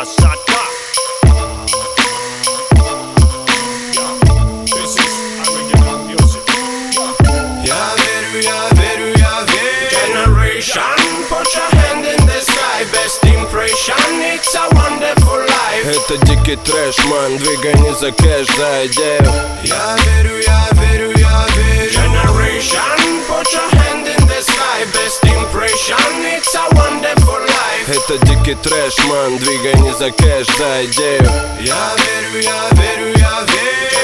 Masata. This is Armageddon music. Jag veru Generation, put your hand in the sky. Best impression, it's a wonderful life. Это дикий трэш, ман, двигай не за кэш, за идею. Jag veru Generation, put your hand in the sky. Best impression, it's a wonderful life. Это дикий трэш, ман, двигай не за кэш, за идею. Jag veru